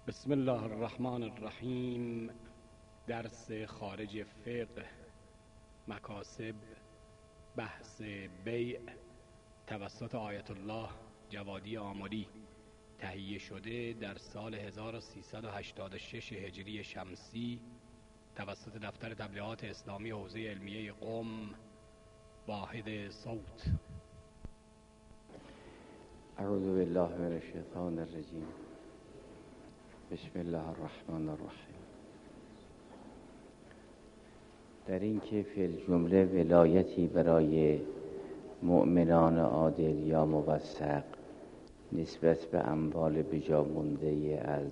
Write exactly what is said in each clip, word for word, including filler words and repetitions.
بسم الله الرحمن الرحیم. درس خارج فقه، مکاسب، بحث بیع توسط آیت الله جوادی آملی، تهیه شده در سال هزار و سیصد و هشتاد و شش هجری شمسی توسط دفتر تبلیغات اسلامی حوزه علمیه قم، واحد صوت. اعوذ بالله من الشیطان الرجیم. بسم الله الرحمن الرحیم. در این که فی الجمله ولایتی برای مؤمنان عادل یا موثق نسبت به اموال بجا مونده از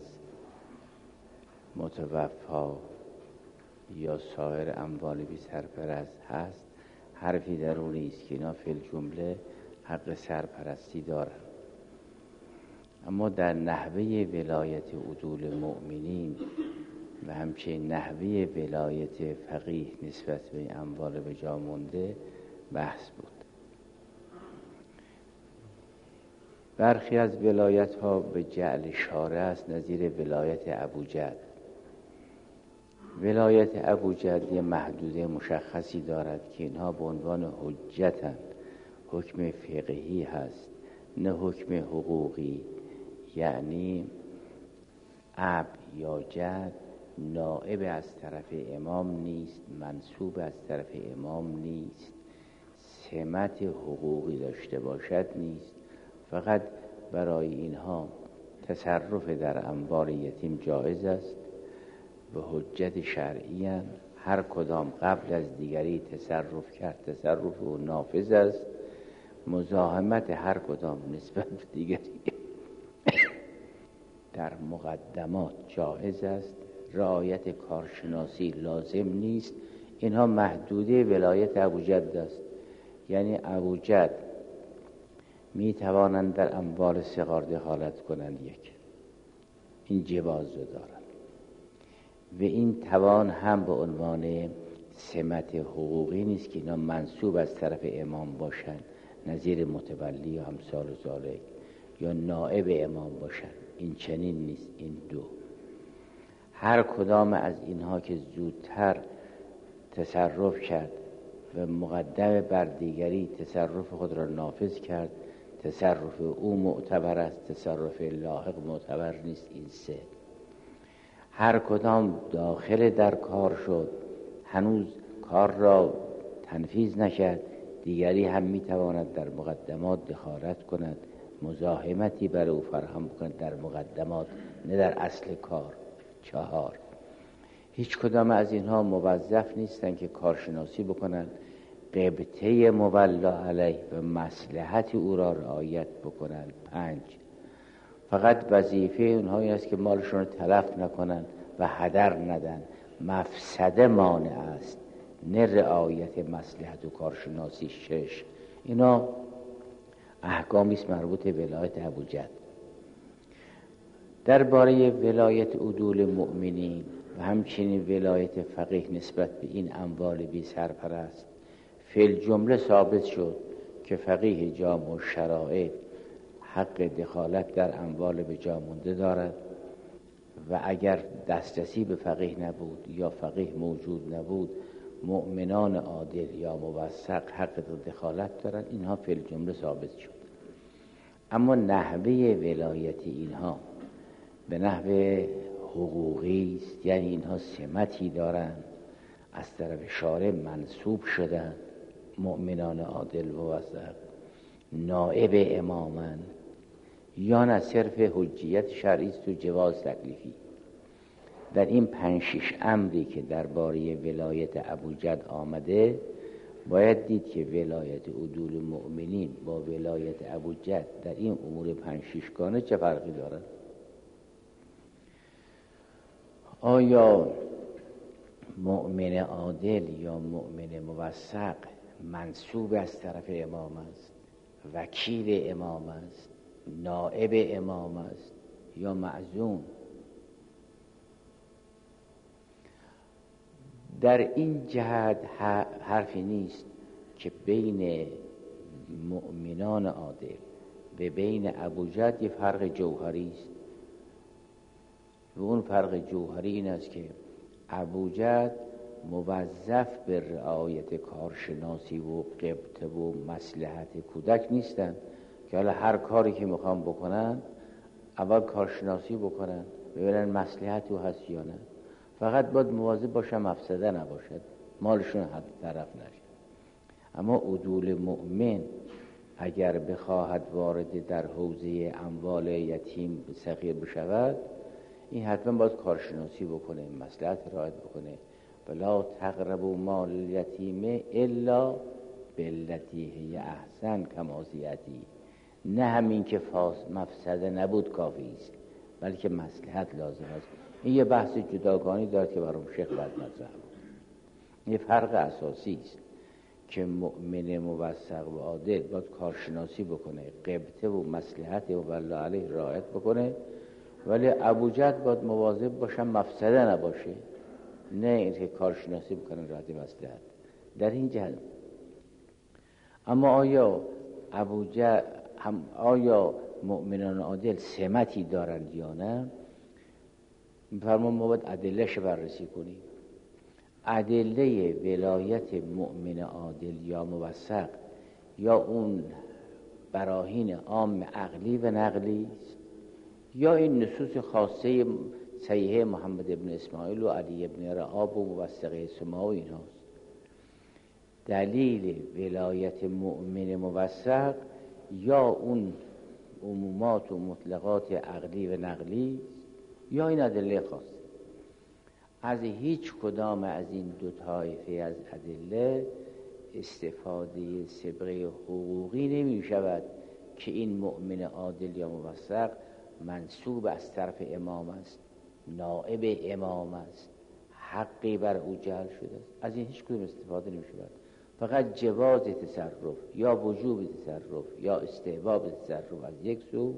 متوفا یا سایر اموال بی سرپرست هست، حرفی در اون نیست که اینا فی الجمله حق سرپرستی دارند. اما در نحوه ولایت عدول مؤمنین و همچنین نحوه ولایت فقیه نسبت به اموال به جا مونده بحث بود. برخی از ولایت ها به جعل شارع است، نظیر ولایت ابوجد. ولایت ابوجد یه محدوده مشخصی دارد که اینها به عنوان حجتند، حکم فقهی هست نه حکم حقوقی. یعنی اب یا جد نائب از طرف امام نیست، منصوب از طرف امام نیست، سمت حقوقی داشته باشد نیست. فقط برای اینها تصرف در اموال یتیم جایز است، به حجت شرعی هست. هر کدام قبل از دیگری تصرف کرد، تصرف او نافذ است. مزاحمت هر کدام نسبت به دیگری در مقدمات جایز است. رعایت کارشناسی لازم نیست. اینها محدوده ولایت ابوجد است. یعنی ابوجد می توانند در اموال صغار دخالت کنند، یک این جواز رو دارند و این توان هم به عنوان سمت حقوقی نیست که اینا منصوب از طرف امام باشند، نظیر متولی یا امثال ذالک، یا نائب امام باشند. این چنین نیست. این دو هر کدام از اینها که زودتر تصرف کرد و مقدم بر دیگری تصرف خود را نافذ کرد، تصرف او معتبر است، تصرف لاحق معتبر نیست. این سه هر کدام داخل در کار شد، هنوز کار را تنفیذ نکرد، دیگری هم میتواند در مقدمات دخالت کند، مزاحمتی برای او فراهم کند در مقدمات نه در اصل کار. چهار هیچ کدام از اینها موظف نیستند که کارشناسی بکنند، قبطه مولا علیه و مصلحت او را رعایت بکنند. پنج فقط وظیفه اونهایی است که مالشون رو تلف نکنند و هدر ندن. مفسده مانع است نه رعایت مصلحت و کارشناسی. شش اینا احکامی است مربوط به ولایت ابوجد. درباره ولایت عدول مؤمنین و همچنین ولایت فقیه نسبت به این اموال بی سرپرست فی الجمله ثابت شد که فقیه جامع و شرائع حق دخالت در اموال به جا مونده دارد و اگر دسترسی به فقیه نبود یا فقیه موجود نبود، مؤمنان عادل یا موثق حق دخالت دارند. اینها فی الجمله ثابت شد. اما نحوه ولایت اینها به نحوه حقوقی است. یعنی اینها سمتی دارند، از طرف شارع منصوب شدند، مؤمنان عادل و موثق نائب امامن، یا نه صرف حجیت شرعی است و جواز تکلیفی. در این پنج شش امری که درباره ولایت ابوجد آمده، باید دید که ولایت عدول مؤمنین با ولایت ابوجد در این امور پنج شش گانه چه فرقی دارد؟ آیا مؤمن عادل یا مؤمن موثق منصوب از طرف امام است، وکیل امام است، نائب امام است یا معزوم؟ در این جهت حرفی نیست که بین مؤمنان عادل و بین ابوجد یه فرق جوهری است. و اون فرق جوهری این است که ابوجهل موظف به رعایت کارشناسی و غبطه و مصلحت کودک نیستن که حالا هر کاری که میخوام بکنن اول کارشناسی بکنن ببینن مصلحت او هست یا نه. فقط باید مواظب باشن مفسده نباشد، مالشون حد طرف نشه. اما عدول مؤمن اگر بخواهد وارد در حوزه اموال یتیم صغیر بشود، این حتما باید کارشناسی بکنه، مصلحت رعایت بکنه. ولا تقربوا مال الیتیم الا بالتی هی احسن کما زیدی. نه همین که فاس مفسده نبود کافی است، بلکه مصلحت لازم است. این یه بحث جداگانه دارد که برام شیخ بعد مطرح بود. یه فرق اساسی است که مؤمن موثق و عادل باید کارشناسی بکنه، غبطه و مصلحت و والله علیه رعایت بکنه، ولی ابوجهل باید مواظب باشه مفسده نباشه، نه اینکه کارشناسی بکنه رعایت مصلحت در این جهت. اما آیا ابوجهل هم آیا مؤمنان عادل سمتی دارند یا نه؟ می‌فرمان ما باید ادله‌اش بررسی کنیم. ادله ولایت مؤمن عادل یا موثق یا اون براهین عام عقلی و نقلی است، یا این نصوص خاصه صحیحه محمد ابن اسماعیل و علی ابن رعاب و موثقه سما و اینهاست. دلیل ولایت مؤمن موثق یا اون عمومات و مطلقات عقلی و نقلی یا این ادله خاصه. از هیچ کدام از این دو طایفه از ادله استفاده سبقه حقوقی نمی شود که این مؤمن عادل یا موثق منسوب از طرف امام است، نائب امام است، حقی بر او جعل شده است. از این هیچ کدام استفاده نمی شود. فقط جواز تصرف یا وجوب تصرف یا استحباب تصرف از یک سو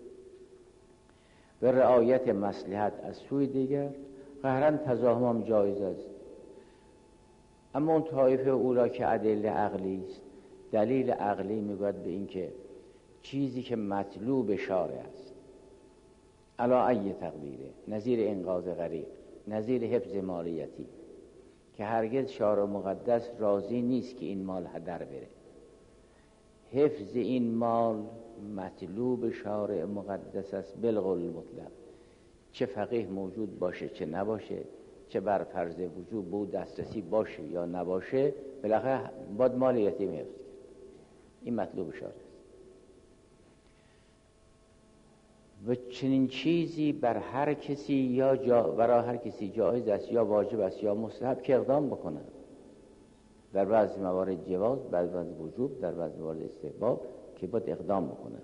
و رعایت مصلحت از سوی دیگر، قهرن تضاهم هم جایز است. اما اون طایفه اولا که ادله عقلی است، دلیل عقلی میگوید به این که چیزی که مطلوب شارع است علا ای تقدیره، نظیر انقاذ غریق، نظیر حفظ مال یتیم، که هرگز شارع مقدس راضی نیست که این مال هدر بره. حفظ این مال مطلوب شارع مقدس است بالقول المطلق، چه فقیه موجود باشه چه نباشه، چه بر فرض وجوب بود دسترسی باشه یا نباشه، بالاخره باید مال یتیم حفظ کرد. این مطلوب شارع است. و چنین چیزی بر هر کسی یا جا برای هر کسی جایز است یا واجب است یا مستحب که اقدام بکنه. در بعضی موارد جواز، در بعضی وجوب، در بعضی موارد استحباب که باید اقدام بکنه.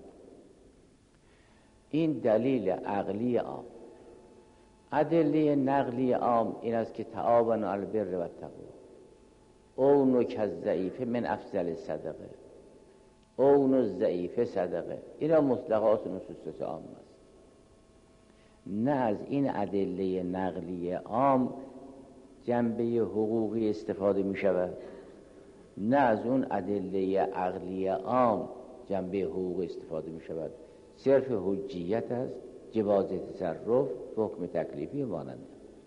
این دلیل عقلی عام. ادله نقلی عام این است که تعاونوا علی البر و التقوی، اونو کالضعیف من افضل صدقه، اونو الضعیف صدقه. اینا مطلقات نصوص عام است. نه از این ادله نقلی عام جنبه حقوقی استفاده می شود، نه از اون ادله عقلی عام جنبه حقوقی استفاده می شود. صرف حجیت است، جواز تصرف، حکم تکلیفی مانند.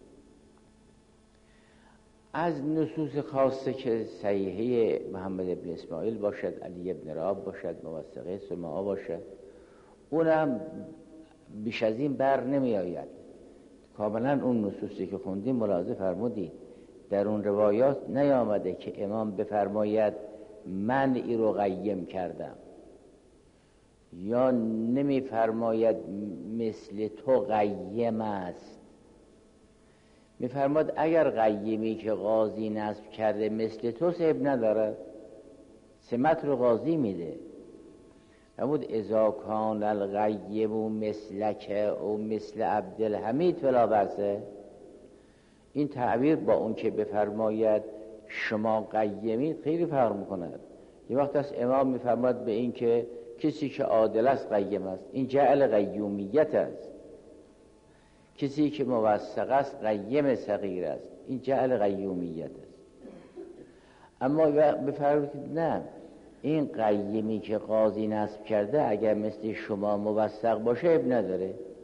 از نصوص خاصه که صحیحه محمد ابن اسماعیل باشد، علی ابن رعاب باشد، موثقه سماع باشد، اونم بیش از این بر نمی آید. کاملا اون نصوصی که خوندیم ملاحظه فرمودید در اون روایات نیامده که امام بفرماید من ای رو قیم کردم، یا نمی فرماید مثل تو قیم است. می فرماید اگر قیمی که قاضی نصب کرده مثل تو صحب نداره، سمت رو قاضی میده. نمود اذا کان القیم مثلک او مثل عبدالحمید فلا بأسه. این تعبیر با اون که بفرماید شما قیمید خیلی فرق میکند. یه وقت از امام میفرماید به این که کسی که عادل است قیم است، این جعل قیومیت است. کسی که موثق است قیم صغیر است، این جعل قیومیت است. اما بفرماید نه، این قیمی که قاضی نصب کرده اگر مثل شما موثق باشه اب نداره،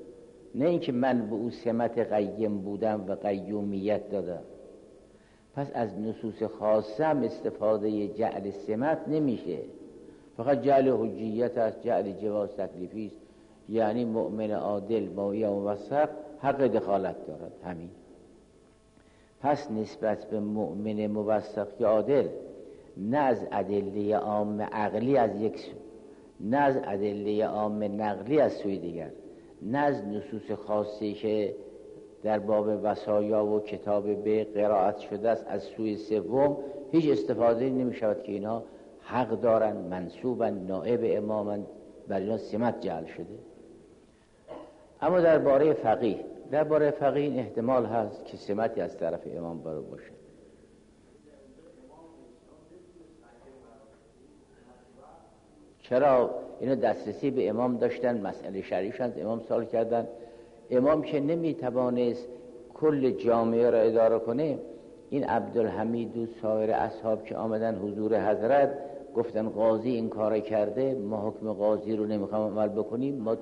نه اینکه من به او سمت قیم بودم و قیومیت دادم. پس از نصوص خاصه هم استفاده جعل سمت نمیشه، فقط جعل حجیت است، جعل جواز تکلیفی است. یعنی مؤمن عادل با یا موثق حق دخالت دارد، همین. پس نسبت به مؤمن موثق یا عادل نه از ادله عام عقلی از یک سو، نه از ادله عام نقلی از سوی دیگر، نه از نصوص خاصی که در باب وصایا و کتاب به قرائت شده است از سوی سوم هیچ استفاده نمی شود که اینا حق دارن، منصوبن، نائب امامن، بر اینا سمت جعل شده. اما درباره فقیه درباره فقیه این احتمال هست که سمتی از طرف امام برو باشه. چرا؟ اینا دسترسی به امام داشتن، مسئله شرعیشان امام سوال کردن. امام که نمیتوانست کل جامعه را اداره کنه، این عبدالحمید و سایر اصحاب که آمدن حضور حضرت گفتن قاضی این کار کرده، ما حکم قاضی رو نمیخوام عمل بکنیم، ما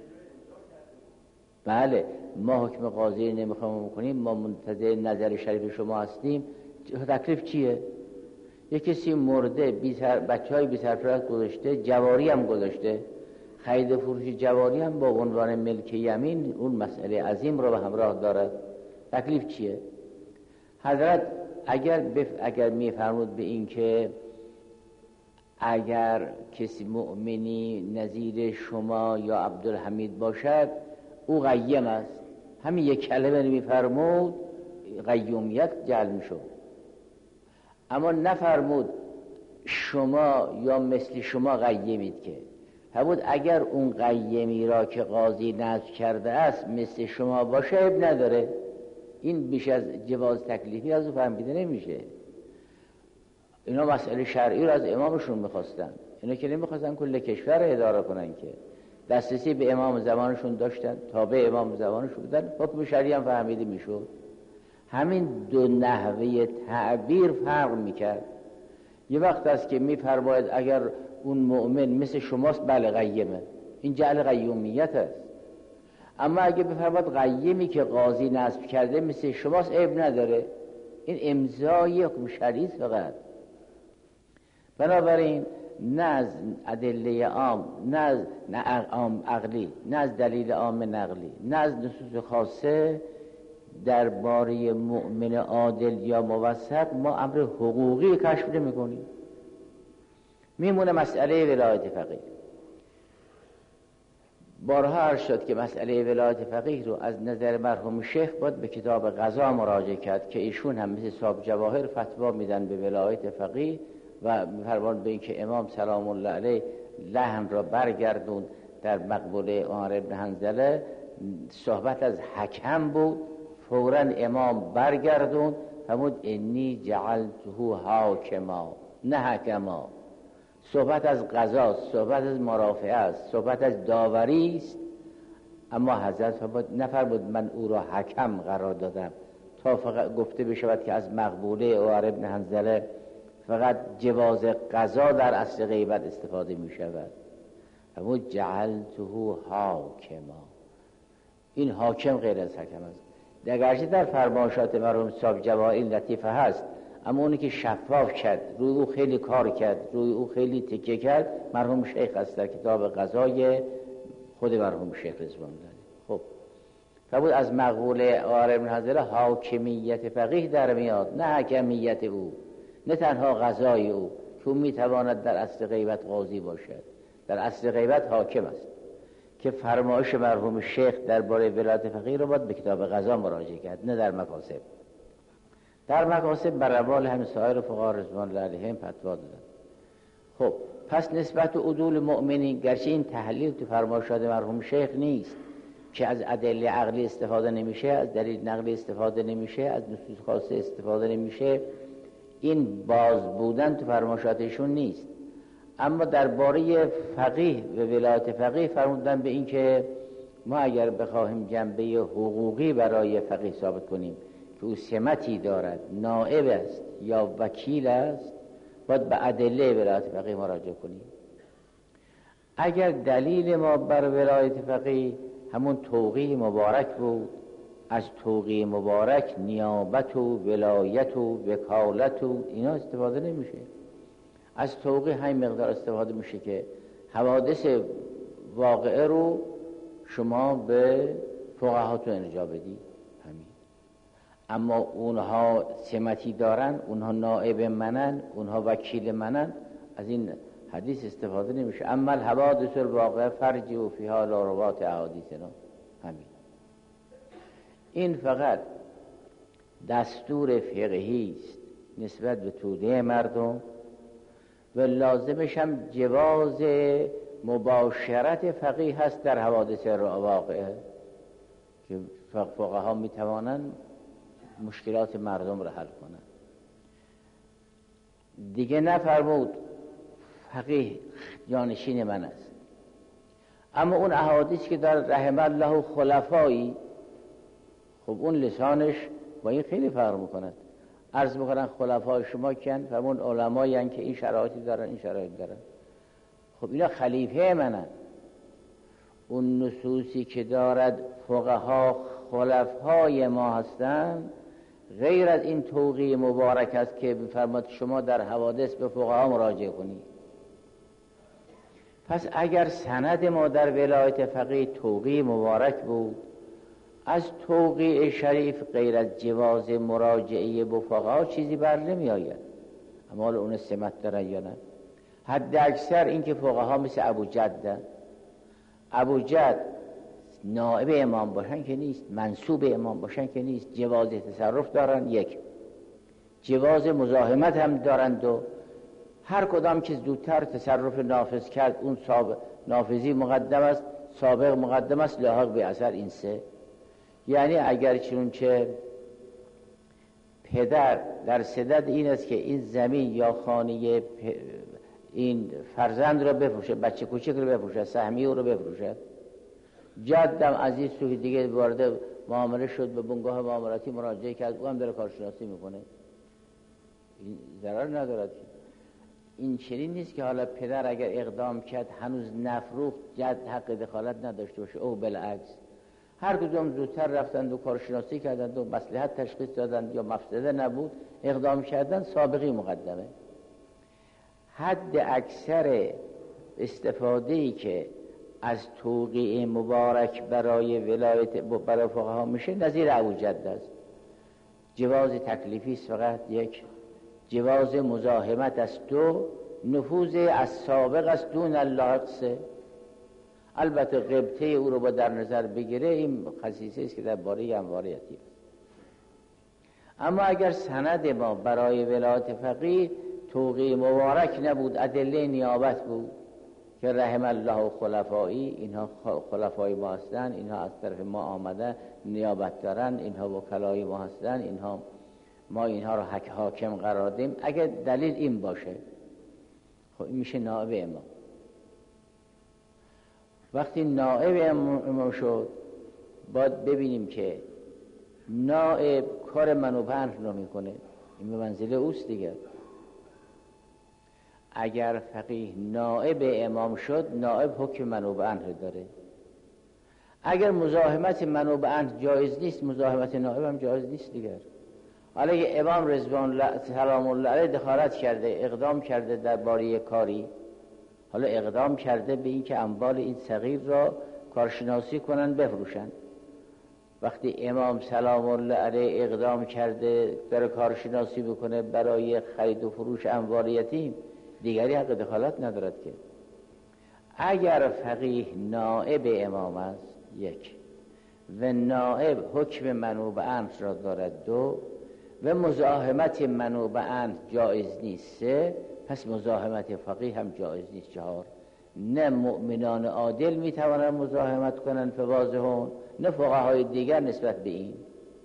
بله ما حکم قاضی رو نمیخوام بکنیم، ما منتظر نظر شریف شما هستیم. تکلیف چیه؟ یک کسی مرده، بچه های بی سرپرست گذاشته، جواری هم گذاشته، خرید فروش جواری هم با عنوان ملک یمین، اون مسئله عظیم رو به همراه دارد. تکلیف چیه؟ حضرت اگر بف... اگر میفرمود به این که اگر کسی مؤمنی نظیر شما یا عبدالحمید باشد او قیم است، همین یک کلمه میفرمود قیومیت جعل میشد. اما نفرمود شما یا مثل شما قیمید، که همون اگر اون قیمی را که قاضی نصب کرده است مثل شما باشه عیب نداره. این بیش از جواز تکلیفی از او فهمیده نمیشه. اینا مسئله شرعی را از امامشون میخواستن، اینا که نمیخواستن کل کشور را اداره کنن، که دسترسی به امام زمانشون داشتن، تابع امام زمانشون بودن، حکم شرعی هم فهمیده میشد. همین دو نحوه تعبیر فرق میکرد. یه وقت است که میفرماید اگر اون مؤمن مثل شماست بله قیمه، این جعل قیومیت است. اما اگه بفرماید قیمی که قاضی نصب کرده مثل شماست عیب نداره، این امضای حکم شرعی فقط. بنابراین نه از ادله عام، نه از عام عقلی، نه از دلیل عام نقلی، نه از نصوص خاصه درباره مؤمن عادل یا موثق ما امر حقوقی کشف نمی‌کنیم. میمونه مسئله ولایت فقیه. بارها عرض شد که مسئله ولایت فقیه رو از نظر مرحوم شیخ باید به کتاب قضا مراجعه کرد که ایشون هم مثل صاحب جواهر فتوا میدن به ولایت فقیه و فرمان به این که امام سلام الله علیه لحن را برگردون. در مقبوله عمر بن حنظله صحبت از حکم بود، فوراً امام برگردون فرمود انی جعلته حاکما نه حکما. صحبت از قضا، صحبت از مرافعه است، صحبت از داوری است. اما حضرت نفرمود من او را حکم قرار دادم تا فقط گفته بشود که از مقبوله عمر بن حنظله فقط جواز قضا در اصل غیبت استفاده می شود. فرمود جعلته حاکما. این حاکم غیر از حکم است. اگرچه در فرمایشات مرحوم صاحب جواهر لطیفه هست، اما اونی که شفاف کرد، روی او خیلی کار کرد، روی او خیلی تکیه کرد، مرحوم شیخ است در کتاب قضای خود مرحوم شیخ رضوان الله. خب فرمود از مقبوله عمر بن حنظله حاکمیت فقیه در میاد، نه حکمیت او، نه تنها قضای او که او میتواند در اصل غیبت قاضی باشد، در اصل غیبت حاکم است. که فرمایش مرحوم شیخ درباره ولایت فقیه رو باید به کتاب قضا مراجعه کرد، نه در مکاسب. در مکاسب بر روال همین سایر فقها رضوان الله علیهم فتوا دادن. خب پس نسبت عدول مؤمنین، گرچه این تحلیل تو فرمایشات مرحوم شیخ نیست که از ادله عقلی استفاده نمیشه، از دلیل نقلی استفاده نمیشه، از نصوص خاصه استفاده نمیشه، این باز بودن تو فرمایشاتشون نیست. اما درباره فقیه و ولایت فقیه فرمودن به این که ما اگر بخواهیم جنبه حقوقی برای فقیه ثابت کنیم که او سمتی دارد، نائب است یا وکیل است، باید به ادله ولایت فقیه مراجعه کنیم. اگر دلیل ما بر ولایت فقیه همون توقیع مبارک بود. از توقیع مبارک نیابت و ولایت و وکالت و اینا استفاده نمیشه. از توقیع همین مقدار استفاده میشه که حوادث واقعه رو شما به فقهاتون ارجاع بدی، همین. اما اونها سمتی دارن، اونها نائب منن، اونها وکیل منن، از این حدیث استفاده نمیشه. اما الحوادث الواقعه فرجی و فیها لاروات احادیثنا، همین. این فقط دستور فقهی است نسبت به توده مردم و لازمش هم جواز مباشرت فقیه هست در حوادث واقعه که فقها میتوانن مشکلات مردم را حل کنن. دیگه نفرمود فقیه جانشین من است، اما اون احادیث که در رحم الله خلفایی، خب اون لسانش با این خیلی فرق میکند. عرض میکنن خلفای شما کن، فرمون علمایی هن که این شرایطی دارن این شرایط دارن. خب اینا خلیفه منن. اون نصوصی که دارد فقها خلفای ما هستن غیر از این توقیع مبارک است که بفرماد شما در حوادث به فقها مراجعه کنید. پس اگر سند ما در ولایت فقیه توقیع مبارک بود، از توقیع شریف غیر از جواز مراجعه به فقها چیزی بر نمی آید. اما اون سمت دارن یا نه؟ حد اکثر این که فقها مثل ابو جد، ابو جد نائب امام باشن که نیست، منصوب امام باشن که نیست، جواز تصرف دارن، یک جواز مزاحمت هم دارند و هر کدام که زودتر تصرف نافذ کرد اون سابق نافذی مقدم است، سابق مقدم است، لاحق به اثر این سه. یعنی اگر چنانچه پدر در صدد این است که این زمین یا خانه این فرزند رو بفروشه، بچه کوچک رو بفروشه، سهمی او رو بفروشه، جدم از این سوی دیگه وارد معامله شد، به بنگاه معاملاتی مراجعه کرد، او هم داره کارشناسی میکنه، این ضرر ندارد. این چنین نیست که حالا پدر اگر اقدام کرد هنوز نفروخت جد حق دخالت نداشته باشه، او بالعکس هر کدوم زودتر رفتند و کارشناسی کردند و مصلحت تشخیص دادند یا مفسده نبود اقدام کردند، سابقی مقدمه. حد اکثر استفاده‌ای که از توقیع مبارک برای ولایت برای فقها میشه نظیر ابو جد است. جواز تکلیفی است فقط یک، جواز مزاحمت است دو، نفوذ از سابق است دون اللاحق سه. البته غبطه او رو با در نظر بگیره این خصیصه است که در باره امواریتی است. اما اگر سند ما برای ولایت فقیه توقیع مبارک نبود، ادله نیابت بود که رحم الله خلفایی، اینها خلفای ما هستن، اینها از طرف ما آمده نیابت دارن، اینها وکلای ما هستن، اینها ما اینها رو حک حاکم قرار دیم، اگر دلیل این باشه خب این میشه نائب امام. وقتی نائب امام شد باید ببینیم که نائب کار منوپنج رو میکنه، این به منزله اوست دیگه. اگر فقیه نائب امام شد نائب حکم منوپنج داره. اگر مزاحمت منوپنج جایز نیست مزاحمت نائب هم جایز نیست دیگر. حالا اگه امام رضوان الله سلام الله علیه دخالت کرده، اقدام کرده در باره کاری، حالا اقدام کرده به این که اموال این صغیر را کارشناسی کنن بفروشن، وقتی امام سلام الله علیه اقدام کرده در کارشناسی بکنه برای خرید و فروش اموال یتیم، دیگری حق دخالت ندارد که. اگر فقیه نائب امام است یک، و نائب حکم منوب انت را دارد دو، و مزاحمت منوب انت جایز نیست سه، پس مزاحمت فقیه هم جایز نیست چهار. نه مؤمنان عادل میتوانند مزاحمت کنند فواضحون، نه فقهای دیگر نسبت به این.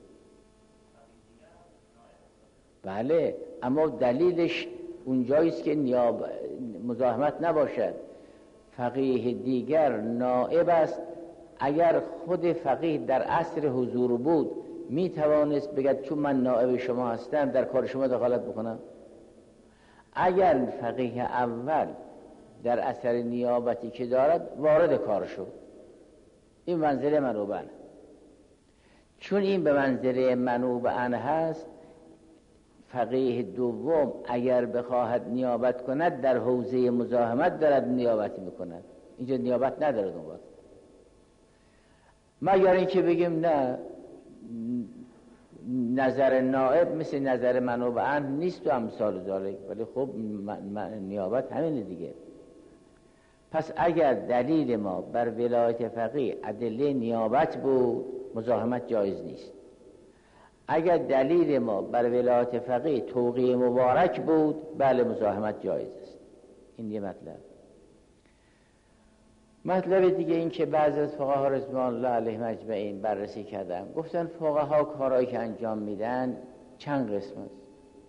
بله، اما دلیلش اونجاییست که نیاب مزاحمت نباشد. فقیه دیگر نائب است، اگر خود فقیه در عصر حضور بود می توانست بگد چون من نائب شما هستم در کار شما دخالت بکنم. اگر فقیه اول در اثر نیابتی که دارد وارد کار شد، این منزله منوب عنه. چون این به منزله منوب عنه هست، فقیه دوم اگر بخواهد نیابت کند در حوزه مزاحمت دارد نیابت میکند، اینجا نیابت ندارد اون وقت. مگر اینکه بگیم نه، نظر نائب مثل نظر منوب عنه نیست و امثال ذالک، ولی خب نیابت همینه دیگه. پس اگر دلیل ما بر ولایت فقیه ادله نیابت بود، مزاحمت جایز نیست. اگر دلیل ما بر ولایت فقیه توقیع مبارک بود، بله مزاحمت جایز است. این یه مطلب. مطلب دیگه این که بعضی از فقها رضوان الله علیهم اجمعین بررسی کردن، گفتن فقها کارهایی که انجام میدن چند قسم است.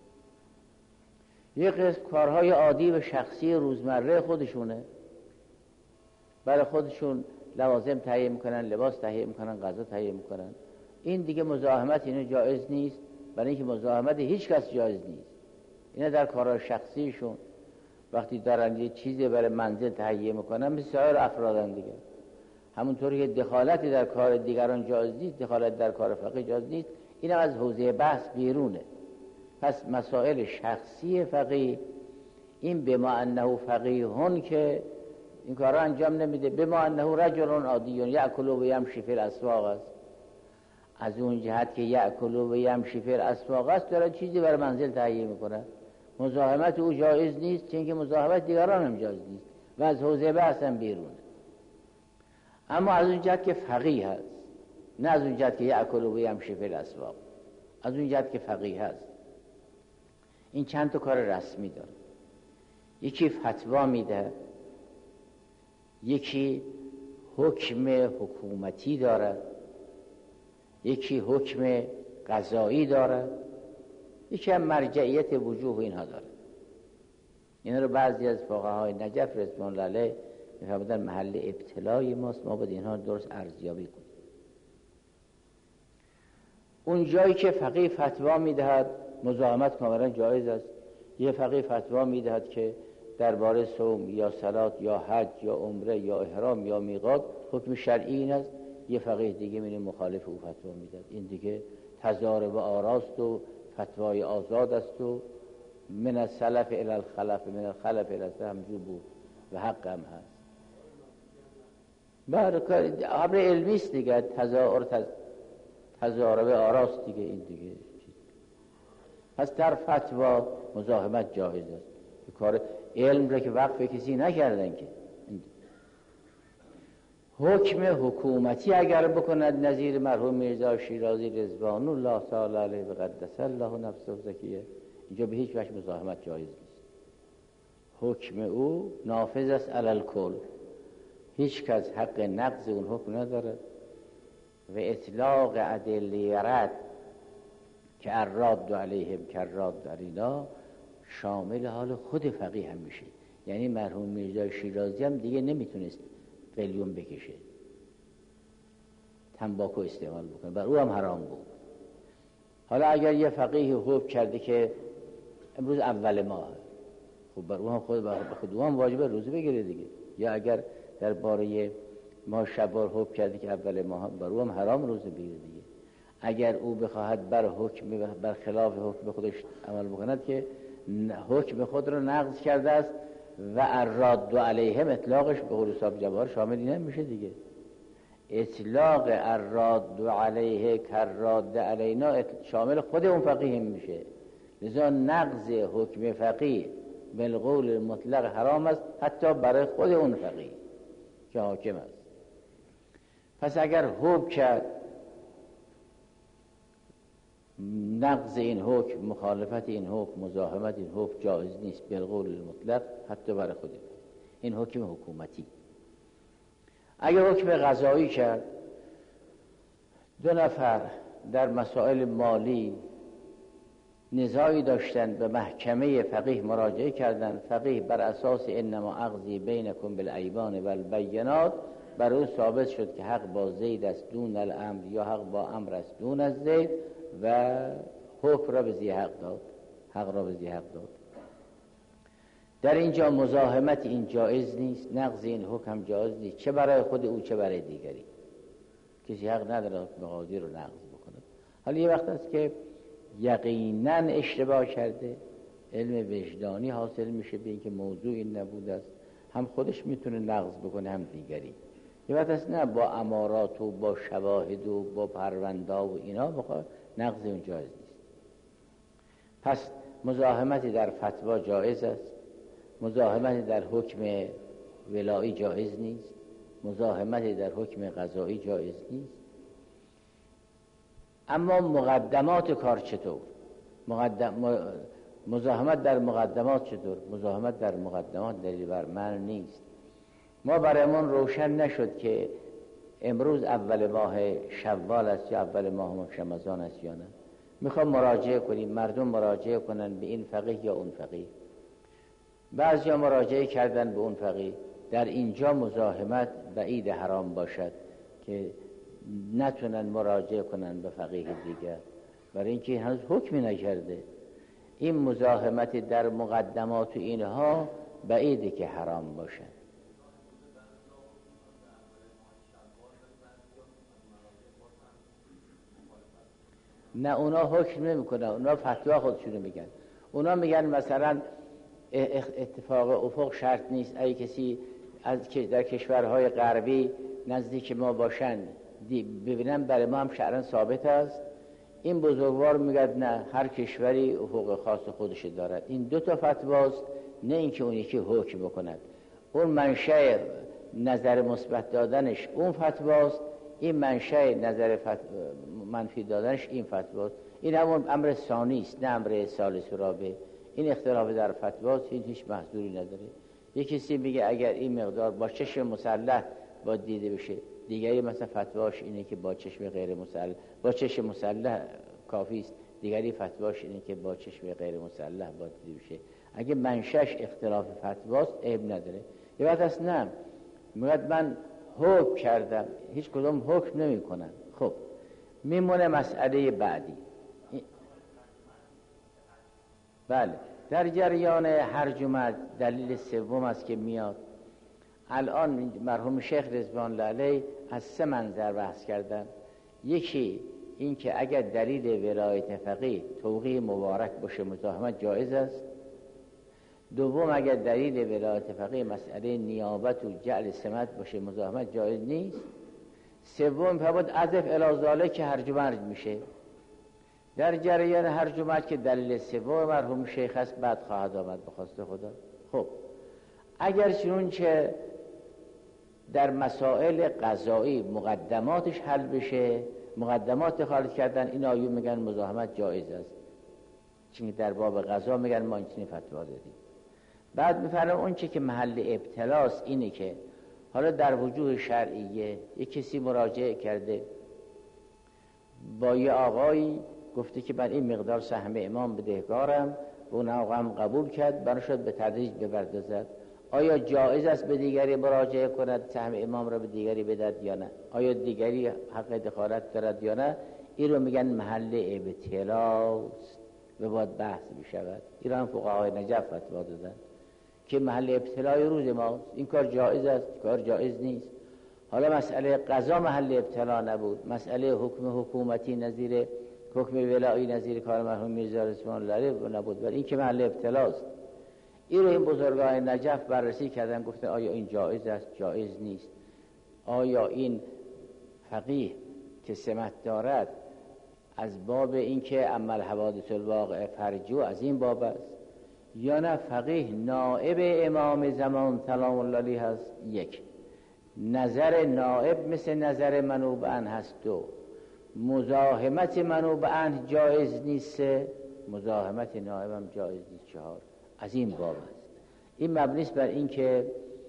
یک قسم کارهای عادی و شخصی روزمره خودشونه، برای خودشون لوازم تهیه میکنن، لباس تهیه میکنن، غذا تهیه میکنن. این دیگه مزاحمت اینو جایز نیست، برای اینکه مزاحمت هیچ کس جایز نیست. اینا در کارهای شخصیشون وقتی دارن یه چیزی برای منزل تهیه میکنن مثل سایر افرادن دیگه. همونطوری که دخالتی در کار دیگران جایز نیست، دخالت در کار فقیه جایز نیست. این هم از حوزه بحث بیرونه. پس مسائل شخصی فقیه، این بما انه فقیهون که این کارا انجام نمیده، بما انه رجل عادی یأکل و یمشی فی الاسواق است. از اون جهت که یأکل و یمشی فی الاسواق است داره چیزی برای منزل تهیه میکنه، مزاحمت او جایز نیست، چون که مزاحمت دیگران هم جایز نیست و از حوزه بحث هم بیرونه. اما از اون جهت که فقیه هست، نه از اون جهت که یأکل و یمشی فی الاسواق، از اون جهت که فقیه هست، این چند تا کار رسمی داره. یکی فتوا میده، یکی حکم حکومتی دارد، یکی حکم قضایی دارد، یکی هم مرجعیت وجوه اینها دارد. اینا رو بعضی از فقهای نجف رضوان الله علیه می‌فرمودن محل ابتلای ماست، ما باید اینها درست ارزیابی کنیم. اون جایی که فقیه فتوا میدهد مزاحمت کاملا جایز است. یه فقیه فتوا میدهد که درباره صوم یا صلات یا حج یا عمره یا احرام یا میقات حکم شرعی این است، یه فقیه دیگه میره مخالف او فتوا میدهد. این دیگه تضارب آراست و فتوای آزاد است و من السلف الی الخلف من الخلف الی السلف همجور بود و حق هم هست. برای امر علمی است دیگه، تضارب تز... تضارب آراست دیگه. این دیگه پس در فتوا مزاحمت جایز است. کار علم را که وقف کسی نکردن که. حکم حکومتی اگر بکند نظیر مرحوم میرزا شیرازی رضوان الله تعالی علیه و قدس الله نفسه زکیه، اینجا به هیچ وجه مزاحمت جایز نیست. حکم او نافذ است علی الکل، هیچ کس حق نقض اون حکم نداره. و اطلاق ادله رد که الراد علیهم که الراد علینا شامل حال خود فقیه هم میشه. یعنی مرحوم میرزا شیرازی هم دیگه نمیتونست قلیون بکشه، تنباکو استعمال بکنه، بر او هم حرام بود. حالا اگر یه فقیه حکم کرده که امروز اول ماه، خب بر او هم خود بر خود او هم واجبه روزه بگیره دیگه. یا اگر درباره ماه شوال حکم کرده که اول ماه، بر او هم حرام روزه بگیره دیگه. اگر او بخواهد بر حکم بر خلاف حکم خودش عمل بکند که حکم خود را نقض کرده است و الراد علیهم اطلاقش به قول صاحب جواهر شامل اینه میشه دیگه. اطلاق الراد علیه کالراد علینا شامل خود اون فقیه میشه. لذا نقض حکم فقیه بالقول مطلق حرام است، حتی برای خود اون فقیه که حاکم است. پس اگر حکم کرد نقض این حکم، مخالفت این حکم، مزاحمت این حکم جایز نیست بالقول المطلق، حتی برای خود این حکم حکومتی. اگر حکم قضایی کرد، دو نفر در مسائل مالی نزاعی داشتند، به محکمه فقیه مراجعه کردند. فقیه بر اساس انما اقضی بینکم بالایمان والبینات بر او ثابت شد که حق با زید است دون الامر، یا حق با امر است دون از زید، و حکم را به ذی حق داد، حق را به ذی حق داد. در اینجا مزاحمت این جایز نیست، نقض این حکم جایز نیست، چه برای خود او چه برای دیگری. کسی حق نداره مقادیر رو نقض بکنه. حالا یه وقت است که یقینا اشتباه کرده، علم وجدانی حاصل میشه به اینکه موضوع این نبوده است، هم خودش میتونه نقض بکنه هم دیگری. یه وقت است نه با امارات و با شواهد و با پرونده و اینا بخواد نقض اون جایز نیست. پس مزاحمتی در فتوا جایز است، مزاحمتی در حکم ولایی جایز نیست، مزاحمتی در حکم قضایی جایز نیست. اما مقدمات کار چطور؟ مقدم مزاحمت در مقدمات چطور؟ مزاحمت در مقدمات دلیل بر منع نیست. ما برایمون روشن نشد که امروز اول ماه شوال است یا اول ماه رمضان است یا نه. میخوام مراجعه کنیم، مردم مراجعه کنن به این فقیه یا اون فقیه. بعضیا مراجعه کردن به اون فقیه. در اینجا مزاحمت بعید حرام باشد که نتونن مراجعه کنن به فقیه دیگر، برای اینکه هنوز حکمی نکرده. این مزاحمت در مقدمات و اینها بعیده که حرام باشد. نه، اونا حکم نمی کنن، اونا فتوا خودشونو میگن. اونا میگن مثلا اتفاق افق شرط نیست، اگه کسی از که در کشورهای غربی نزدیک ما باشن ببینن برای ما هم شرعاً ثابت است. این بزرگوار میگه نه، هر کشوری افق خاص خودش دارد. این دو تا فتواست، نه اینکه اون یکی حکم بکند. اون منشأ نظر مثبت دادنش اون فتواست، این منشأ نظر فت... منفی دادنش این فتواست. این همون امر ثانی است، نه امر ثالث و رابع. این اختلاف در فتواست، این هیچ محذوری نداره. یک کسی میگه اگر این مقدار با چشم مسلح باید دیده بشه، دیگری مثلا فتواش اینه که با چشم غیر مسلح، با چشم مسلح کافی است، دیگری فتواش اینه که با چشم غیر مسلح باید دیده بشه. اگه منشأش اختلاف فتواست عیب نداره. یه وقت است نه، میگه من حکم کردم، هیچ کدوم حکم نمی کنن. خب میمونه مسئله بعدی. بله، در جریان هرج و مرج دلیل سوم است که میاد. الان مرحوم شیخ رضوان الله علیه از سه منظر بحث کردن. یکی این که اگر دلیل ولایت فقیه توقیع مبارک باشه مزاحمت جایز است. دوم اگر دلیل ولایت فقیه مسئله نیابت و جعل سمت باشه مزاحمت جایز نیست. سوم فبود عزف الازاله که هرج و مرج میشه. در جریان هرج و مرج که دلیل سوم مرحوم شیخ است بعد خواهد آمد به خواست خدا. خب اگر چنانچه در مسائل قضایی مقدماتش حل بشه، مقدمات خارج کردن، این آیون میگن مزاحمت جایز است، چون در باب قضا میگن ما اینچنین فتوا دادیم. بعد میفرمایم اون چه که محل ابتلاست اینه که حالا در وجوه شرعیه یک کسی مراجعه کرده با یه آقایی گفته که من این مقدار سهم امام بدهکارم و اون آقا هم قبول کرد، بنا شد به تدریج بپردازد. آیا جایز است به دیگری مراجعه کند سهم امام را به دیگری بدهد یا نه؟ آیا دیگری حق دخالت دارد یا نه؟ این رو میگن محل ابتلاست و باید بحث بشود. این هم فقهای نجف فتوا دادن که محل ابتلای روز ماست، این کار جایز است، کار جایز نیست. حالا مسئله قضا محل ابتلا نبود، مسئله حکم حکومتی نظیر حکم ولایی نظیر کار مرحوم میرزا رضوان الله علیه نبود، ولی این که محل ابتلاست. این رو این بزرگان نجف بررسی کردن، گفتن آیا این جایز است، جایز نیست. آیا این فقیه که سمت دارد از باب این که عمل حوادث الواقع فرجو از این باب است، یا نه فقیه نائب امام زمان سلام الله علیه هست؟ یک، نظر نائب مثل نظر منوب عنه هست. دو، مزاحمت منوب عنه جایز نیست، مزاحمت نائب هم جایز نیست. چهار، از این باب است. این مبنی است بر این که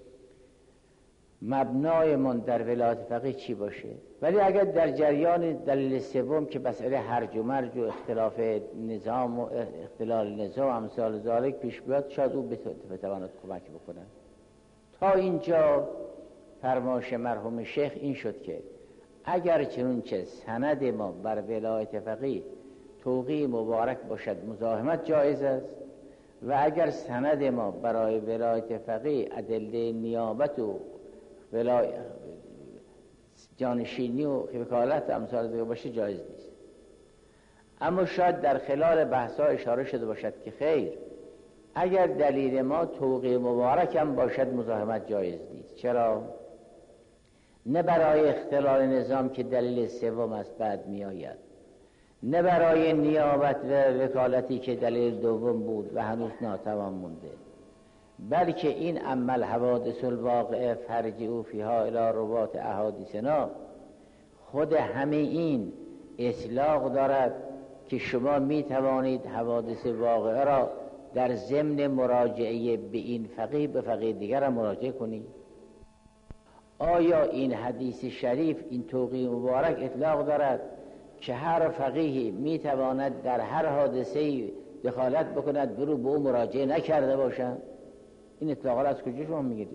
مبنای من در ولایت فقیه چی باشه. ولی اگر در جریان دلیل سوم که مسئله هرج و مرج و اختلاف نظام و اختلال نظام امثال ذالک پیش بیاد، شاید او بتواند کمک بکنه. تا اینجا فرمایش مرحوم شیخ این شد که اگر چنانچه سند ما بر ولایت فقیه توقیع مبارک باشد مزاحمت جایز است، و اگر سند ما برای ولایت فقیه ادله نیابت و ولای... جانشینی و وکالت امثال دیگه باشه جایز نیست. اما شاید در خلال بحث‌ها اشاره شده باشد که خیر، اگر دلیل ما توقیع مبارک هم باشد مزاحمت جایز نیست. چرا؟ نه برای اختلال نظام که دلیل سوم است بعد می آید، نه برای نیابت و وکالتی که دلیل دوم بود و هنوز ناتمام مونده، بلکه این عمل حوادث الواقعه فرجعوا فیها الی رباط احادیثنا خود همه این اطلاق دارد که شما می توانید حوادث واقعه را در ضمن مراجعه به این فقیه به فقیه دیگر هم مراجعه کنید. آیا این حدیث شریف این توقیع مبارک اطلاق دارد که هر فقیهی می تواند در هر حادثه‌ای دخالت بکند برو به او مراجعه نکرده باشند؟ این اطلاقات از کجا شما میگیرید؟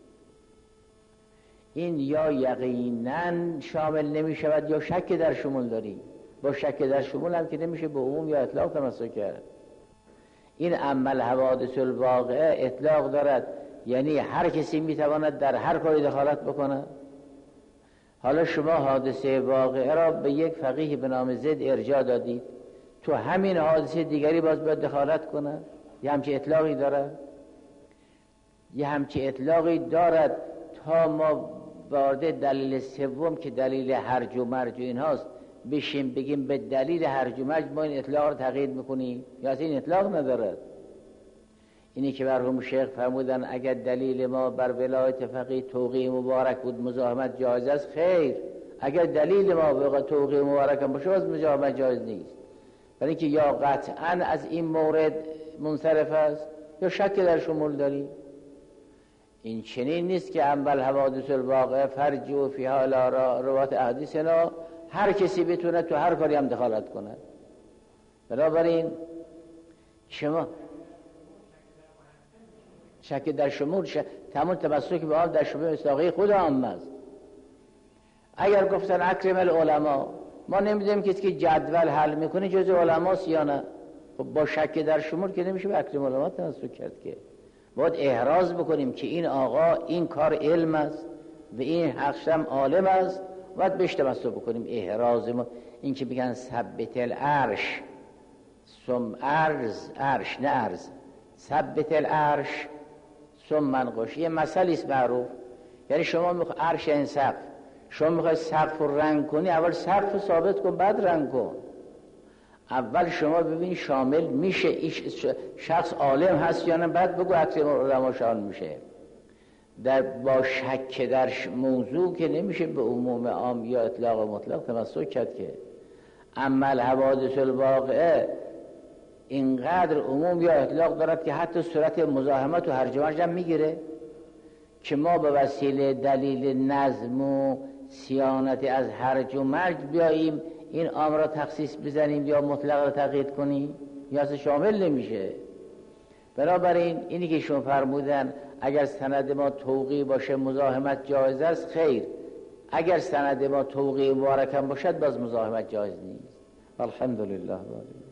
این یا یقینا شامل نمی شود یا شک در شمول داری. با شک در شمول هم که نمیشه به عموم یا اطلاق تمسک کرد. این عمل حوادث الواقعه اطلاق دارد، یعنی هر کسی میتواند در هر کاری دخالت بکنه. حالا شما حادثه واقعه را به یک فقیه به نام زید ارجاع دادید، تو همین حادثه دیگری باز باید دخالت کنه؟ یه همچه اطلاقی دارد؟ یه همچه اطلاقی دارد تا ما وارد دلیل سوم که دلیل هرج و مرج و این هاست بشیم بگیم به دلیل هرج و مرج ما این اطلاق رو تقیید میکنیم، یا از این اطلاق ندارد. اینی که مرحوم شیخ فرمودن اگر دلیل ما بر ولایت فقیه توقیع مبارک بود مزاحمت جایز است، خیر، اگر دلیل ما به توقیع مبارک هم باشه باز مزاحمت جایز نیست، برای اینکه یا قطعا از این مورد منصرف است یا شک در شمول داری. این چنین نیست که عمل حوادث الواقعه فرجعوا فیها الی رباط احادیثنا هر کسی بتونه تو هر کاری هم دخالت کنه. بنابراین شما شک در شمول شک... تمام تمسک به آن در شبه مصداقی خود عامه است. اگر گفتن اکرم العلماء، ما نمیدونیم کسی که جدول حل میکنه جز علماست یا نه. خب با شک در شمول که نمیشه به اکرم العلماء تمسک کرد، که باید احراز بکنیم که این آقا این کار علم است و این حقشم عالم است، باید بهش تمسک بکنیم. احراز ما این که میگن ثبت العرش ثم عرض عرش نه عرض ثبت العرش ثم منقش، یه مسئله است معروف. یعنی شما میخوای عرش این سقف، شما میخوای سقف رو رنگ کنی، اول سقف رو ثابت کن بعد رنگ کن. اول شما ببین شامل میشه شخص عالم هست یا نه، بعد بگو اکرم العلماء شامل میشه. در با شک در موضوع که نمیشه به عموم عام یا اطلاق مطلق تمسک کرد. که عمل حوادث الواقعه اینقدر عموم یا اطلاق دارد که حتی صورت مزاحمت و هرج و مرج هم میگیره، که ما به وسیله دلیل نظم و صیانت از هرج و مرج بیاییم این عام را تخصیص بزنیم یا مطلق را تقیید کنیم، یا اصلا شامل نمیشه. بنابراین اینی که شما فرمودن اگر سند ما توقیع باشه مزاحمت جایز است، خیر، اگر سند ما توقیع مبارک هم باشد باز مزاحمت جایز نیست. الحمدلله.